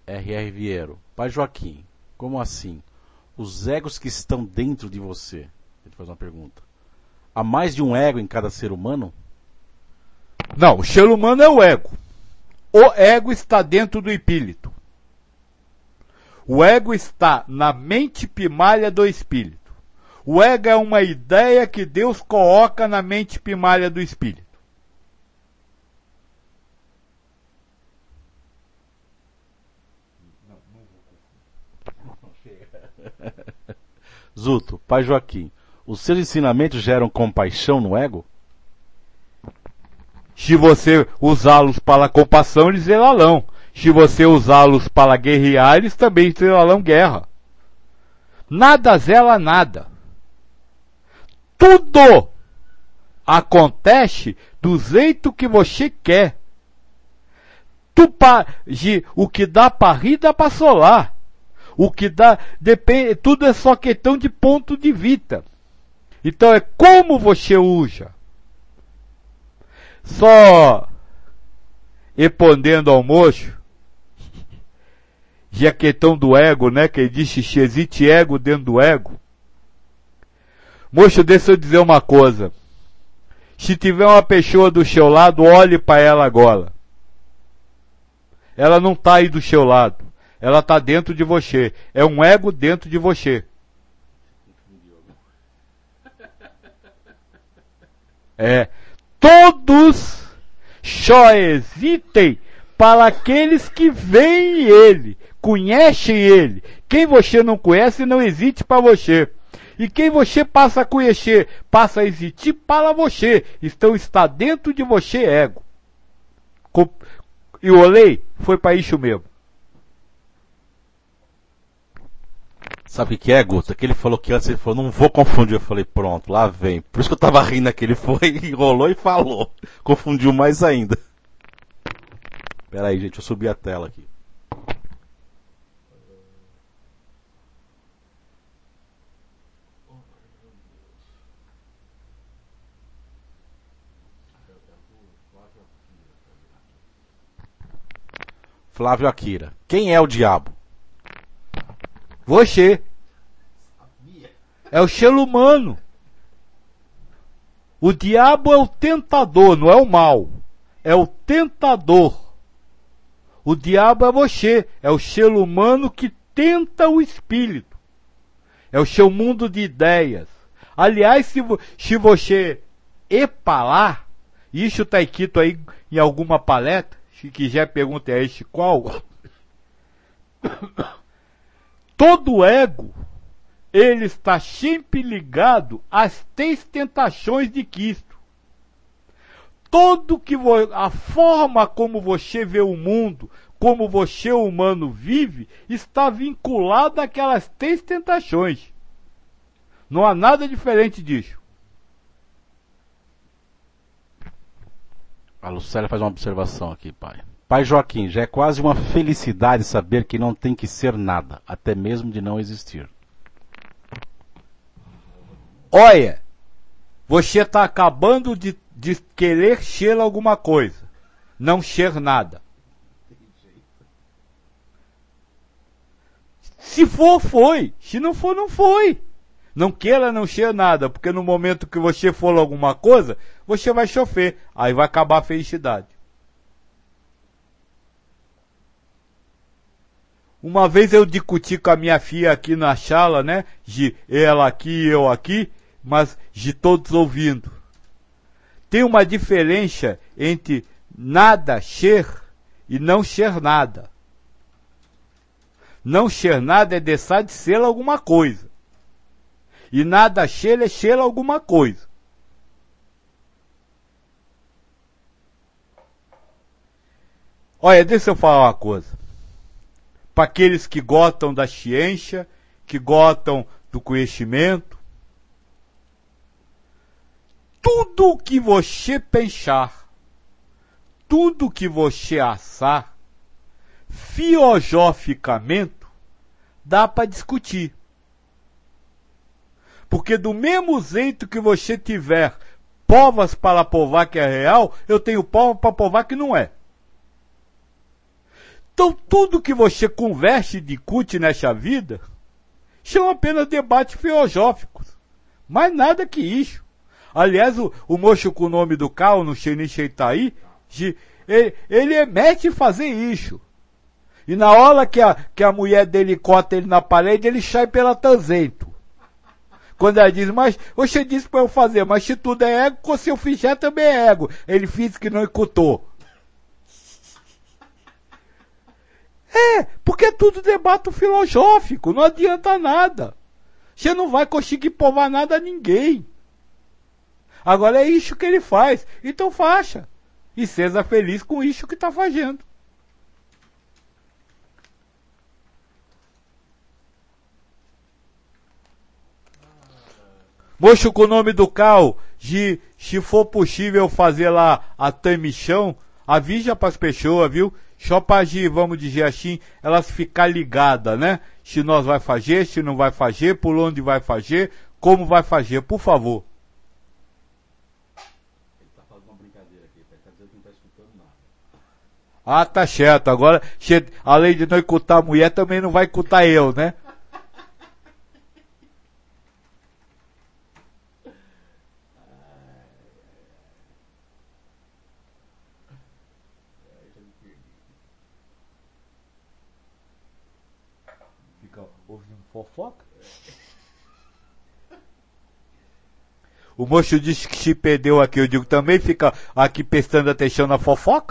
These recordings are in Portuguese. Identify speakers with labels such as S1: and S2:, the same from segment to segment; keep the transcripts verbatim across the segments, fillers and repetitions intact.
S1: R R Vieiro. Pai Joaquim, como assim? Os egos que estão dentro de você. Ele faz uma pergunta. Há mais de um ego em cada ser humano?
S2: Não, o ser humano é o ego. O ego está dentro do espírito. O ego está na mente primária do espírito. O ego é uma ideia que Deus coloca na mente primária do espírito.
S1: Zuto, Pai Joaquim, os seus ensinamentos geram compaixão no ego?
S2: Se você usá-los para compaixão, eles zelarão. Se você usá-los para guerrear, eles também zelarão guerra. Nada zela nada. Tudo acontece do jeito que você quer. Tu pa, de, o que dá para rir, dá para solar. O que dá, depende, tudo é só questão de ponto de vista. Então é como você usa. Só respondendo ao moço, de a questão do ego, né, que ele disse que existe ego dentro do ego. Moço, deixa eu dizer uma coisa. Se tiver uma pessoa do seu lado, olhe para ela agora. Ela não está aí do seu lado. Ela está dentro de você. É um ego dentro de você. É. Todos só existem para aqueles que veem ele, conhecem ele. Quem você não conhece não existe para você. E quem você passa a conhecer, passa a existir para você. Então está dentro de você ego. E o olhei foi para isso mesmo.
S1: Sabe o que é, Guto? Que ele falou que antes ele falou, não vou confundir. Eu falei, pronto, lá vem. Por isso que eu tava rindo que ele foi, enrolou e falou. Confundiu mais ainda. Pera aí, gente, deixa eu subir a tela aqui. Flávio Akira. Quem é o diabo?
S2: Você. É o ser humano. O diabo é o tentador, não é o mal. É o tentador. O diabo é você. É o ser humano que tenta o espírito. É o seu mundo de ideias. Aliás, se, vo, se você epalar, isso está escrito aí em alguma palestra, se quiser pergunte a este qual. Todo ego, ele está sempre ligado às três tentações de Cristo. Todo que vo, a forma como você vê o mundo, como você humano vive, está vinculada àquelas três tentações. Não há nada diferente disso.
S1: A Lucélia faz uma observação aqui, pai. Pai Joaquim, já é quase uma felicidade saber que não tem que ser nada, até mesmo de não existir.
S2: Olha, você está acabando de, de querer ser alguma coisa, não ser nada. Se for, foi. Se não for, não foi. Não queira não ser nada, porque no momento que você for alguma coisa, você vai sofrer. Aí vai acabar a felicidade. Uma vez eu discuti com a minha filha aqui na sala, né? De ela aqui, eu aqui, mas de todos ouvindo. Tem uma diferença entre nada ser e não ser nada. Não ser nada é deixar de ser alguma coisa. E nada ser é ser alguma coisa. Olha, deixa eu falar uma coisa. Para aqueles que gostam da ciência, que gostam do conhecimento, tudo o que você pensar, tudo que você assar, filosoficamente, dá para discutir. Porque do mesmo jeito que você tiver provas para provar que é real, eu tenho provas para provar que não é. Então tudo que você converse e discute nessa vida são apenas debates filosóficos. Mais nada que isso. Aliás, o, o moço com o nome do carro, no Xenichetaí, ele, ele é mestre em fazer isso. E na hora que a, que a mulher dele corta ele na parede, ele sai pela tangento. Quando ela diz, mas você disse para eu fazer, mas se tudo é ego, se eu fizer também é ego. Ele fez que não escutou. É, porque é tudo debate filosófico, não adianta nada. Você não vai conseguir provar nada a ninguém. Agora é isso que ele faz, então faça. E seja feliz com isso que está fazendo. Moço com o nome do carro, de, se for possível fazer lá a tamichão, avisa para as pessoas, viu? Só para, vamos dizer assim, elas ficar ligadas, né? Se nós vai fazer, se não vai fazer, por onde vai fazer, como vai fazer, por favor.
S1: Ele tá fazendo uma brincadeira aqui, tá dizendo que não tá escutando nada.
S2: Ah, tá certo. Agora, além de não escutar a mulher, também não vai escutar eu, né? Fica ouvindo fofoca? O moço disse que se perdeu aqui, eu digo, também fica aqui prestando atenção na fofoca?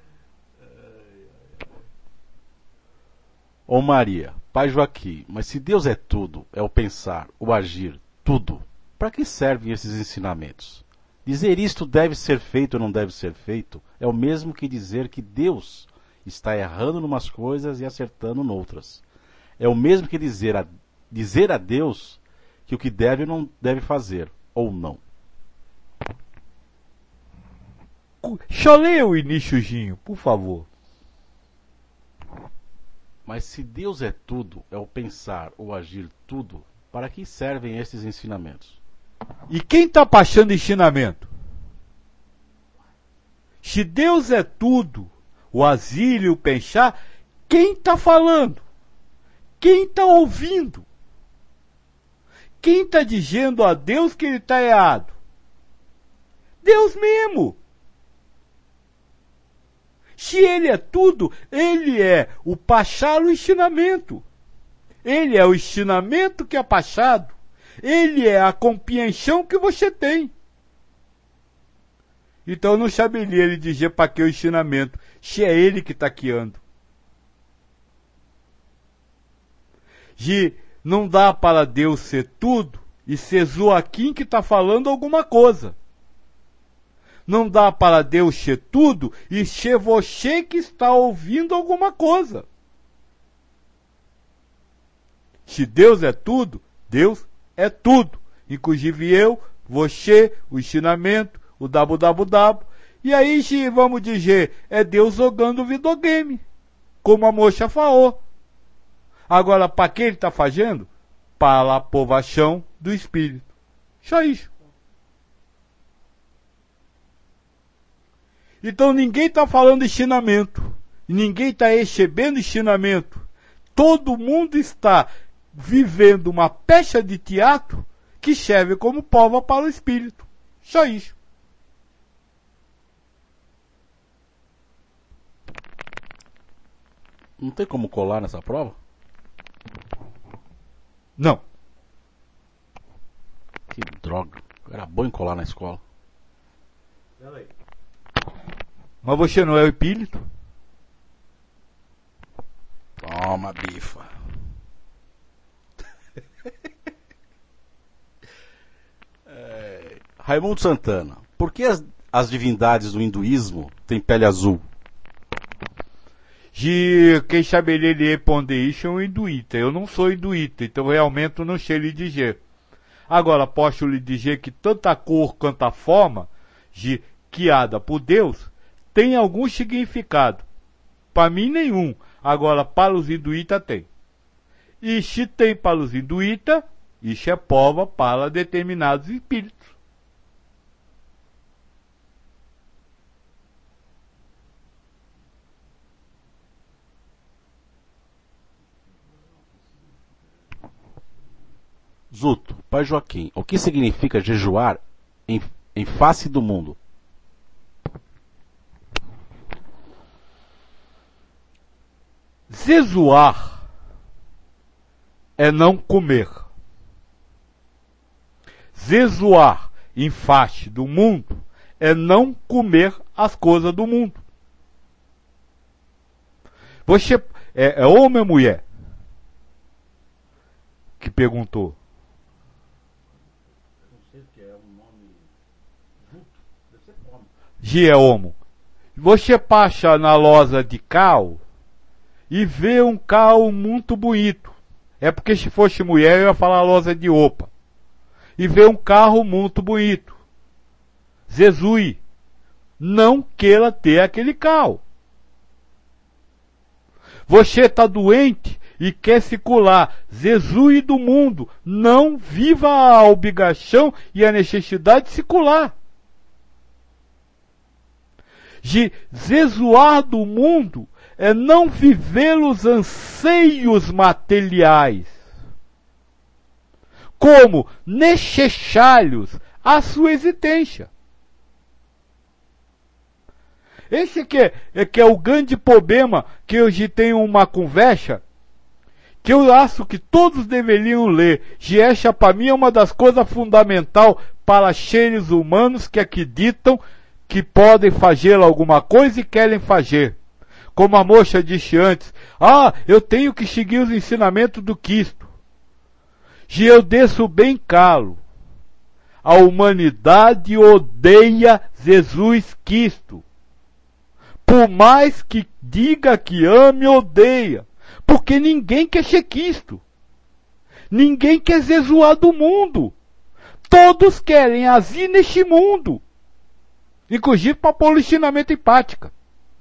S1: Ô Maria, Pai Joaquim, mas se Deus é tudo, é o pensar, o agir, tudo, para que servem esses ensinamentos? Dizer isto deve ser feito ou não deve ser feito é o mesmo que dizer que Deus está errando numas coisas e acertando noutras. É o mesmo que dizer a, dizer a Deus que o que deve ou não deve fazer, ou não.
S2: Só leia o iniciozinho, por favor.
S1: Mas se Deus é tudo, é o pensar, o agir, tudo, para que servem esses ensinamentos?
S2: E quem está passando ensinamento? Se Deus é tudo, o agir e o pensar, quem está falando? Quem está ouvindo? Quem está dizendo a Deus que ele está errado? Deus mesmo. Se ele é tudo, ele é o passar o ensinamento. Ele é o ensinamento que é passado. Ele é a compreensão que você tem. Então não saberia ele dizer para que o ensinamento, se é ele que está guiando. De não dá para Deus ser tudo e ser Joaquim que está falando alguma coisa. Não dá para Deus ser tudo e ser você que está ouvindo alguma coisa. Se Deus é tudo, Deus é tudo. Inclusive eu, você, o ensinamento, o www. E aí, se vamos dizer, é Deus jogando videogame, como a moça falou. Agora, para que ele está fazendo? Para a aprovação do Espírito. Só isso. Então ninguém está falando ensinamento. Ninguém está recebendo ensinamento. Todo mundo está vivendo uma peça de teatro que serve como prova para o Espírito. Só isso.
S1: Não tem como colar nessa prova?
S2: Não.
S1: Que droga. Era bom em colar na escola.
S2: Peraí. Mas você não é o espírito?
S1: Toma, bifa. é... Raimundo Santana. Por que as, as divindades do hinduísmo têm pele azul?
S2: De quem saberia lhe responder isso é um hinduíta. Eu não sou hinduíta, então realmente eu não sei lhe dizer. Agora, posso lhe dizer que tanta cor quanto a forma de criada por Deus tem algum significado. Para mim, nenhum. Agora, para os hinduítas, tem. E se tem para os hinduítas, isso é prova para determinados espíritos.
S1: Zuto, pai Joaquim, o que significa jejuar em, em face do mundo?
S2: Jejuar é não comer. Jejuar em face do mundo é não comer as coisas do mundo. Você é, é homem ou mulher? Que perguntou. Não sei o que é um nome. Deve ser homem. G é homo. Você passa na loja de carro e vê um carro muito bonito. É porque se fosse mulher eu ia falar loja de roupa. E vê um carro muito bonito. Jesus, não queira ter aquele carro. Você está doente e quer circular. Jesus do mundo, não viva a obrigação e a necessidade de circular. De jejuar do mundo é não viver os anseios materiais como necessários à sua existência. Esse que é, é, que é o grande problema que hoje tem uma conversa que eu acho que todos deveriam ler. Que essa para mim é uma das coisas fundamentais para seres humanos que acreditam que podem fazer alguma coisa e querem fazer. Como a moça disse antes, ah, eu tenho que seguir os ensinamentos do Cristo. E eu desço bem calo. A humanidade odeia Jesus Cristo. Por mais que diga que ame, odeia. Porque ninguém quer ser Cristo. Ninguém quer jejuar do mundo. Todos querem agir neste mundo. Inclusive para pôr o ensinamento em prática.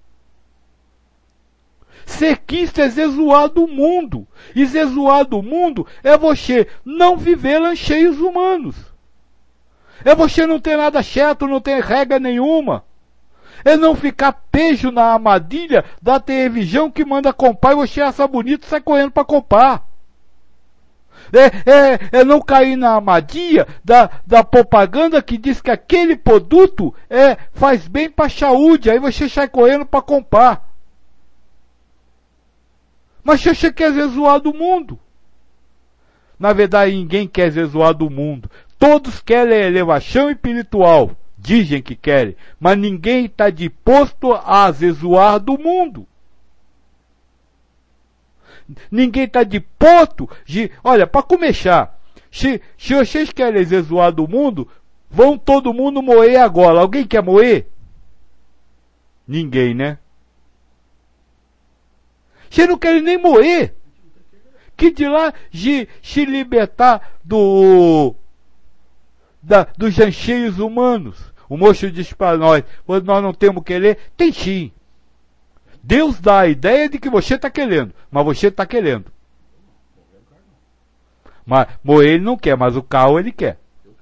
S2: Ser Cristo é jejuar do mundo. E jejuar do mundo é você não viver anseios humanos. É você não ter nada certo, não ter regra nenhuma. É não ficar pejo na armadilha da televisão que manda comprar e você acha bonito e sai correndo para comprar. É, é, é não cair na armadilha da, da propaganda que diz que aquele produto é, faz bem para a saúde, aí você sai correndo para comprar. Mas você quer jejuar do mundo. Na verdade, ninguém quer jejuar do mundo. Todos querem elevação espiritual. Dizem que querem. Mas ninguém está disposto a jejuar do mundo. Ninguém está disposto de... Olha, para começar, se, se vocês querem jejuar do mundo, vão todo mundo morrer agora. Alguém quer morrer? Ninguém, né? Vocês não querem nem morrer. Que de lá de se libertar do, da, dos anseios humanos. O moço disse para nós, nós não temos que querer. Tem sim. Deus dá a ideia de que você está querendo, mas você está querendo. Mas morrer ele não quer, mas o carro ele quer.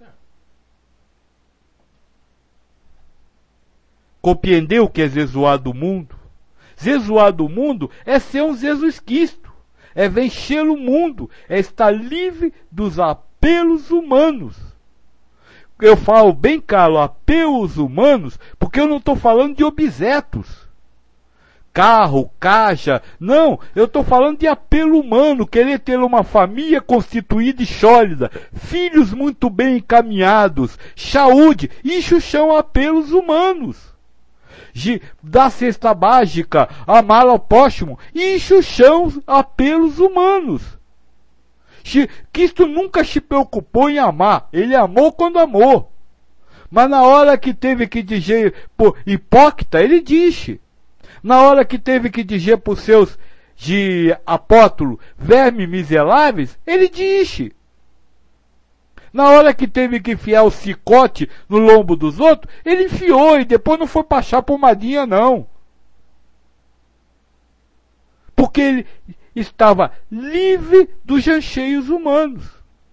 S2: Compreendeu o que é jejuar do mundo? Jejuar do mundo é ser um Jesus Cristo. É vencer o mundo. É estar livre dos apelos humanos. Eu falo bem claro, apelos humanos, porque eu não estou falando de objetos. Carro, caixa. Não, eu estou falando de apelo humano. Querer ter uma família constituída e sólida. Filhos muito bem encaminhados. Saúde. Isso são apelos humanos. De, da cesta básica, amar ao próximo, isso são apelos humanos. Se, Cristo nunca se preocupou em amar, ele amou quando amou. Mas na hora que teve que dizer por hipócrita, ele disse. Na hora que teve que dizer por seus de apóstolo, vermes miseráveis, ele disse. Na hora que teve que enfiar o cicote no lombo dos outros, ele enfiou e depois não foi passar pomadinha não. Porque ele estava livre dos anseios humanos.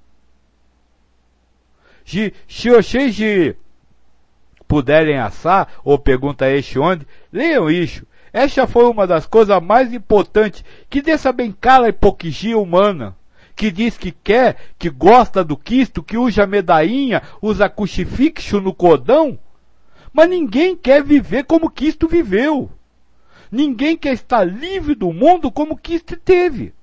S2: Se, se vocês de, puderem assar, ou pergunta este onde, leiam isso. Essa foi uma das coisas mais importantes, que deixa bem clara a hipocrisia humana. que diz que quer, que gosta do Cristo, que usa medainha, usa crucifixo no cordão, mas ninguém quer viver como Cristo viveu. Ninguém quer estar livre do mundo como Cristo teve.